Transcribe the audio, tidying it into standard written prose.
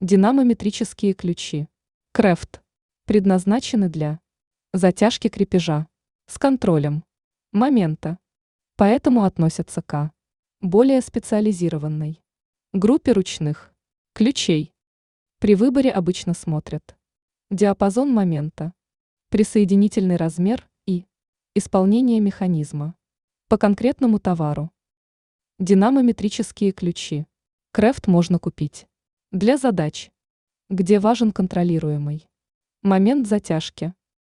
Динамометрические ключи. Крефт. Предназначены для затяжки крепежа с контролем момента. Поэтому относятся к более специализированной группе ручных ключей. При выборе обычно смотрят диапазон момента, присоединительный размер и исполнение механизма. По конкретному товару. Динамометрические ключи. Крефт можно купить для задач, где важен контролируемый момент затяжки,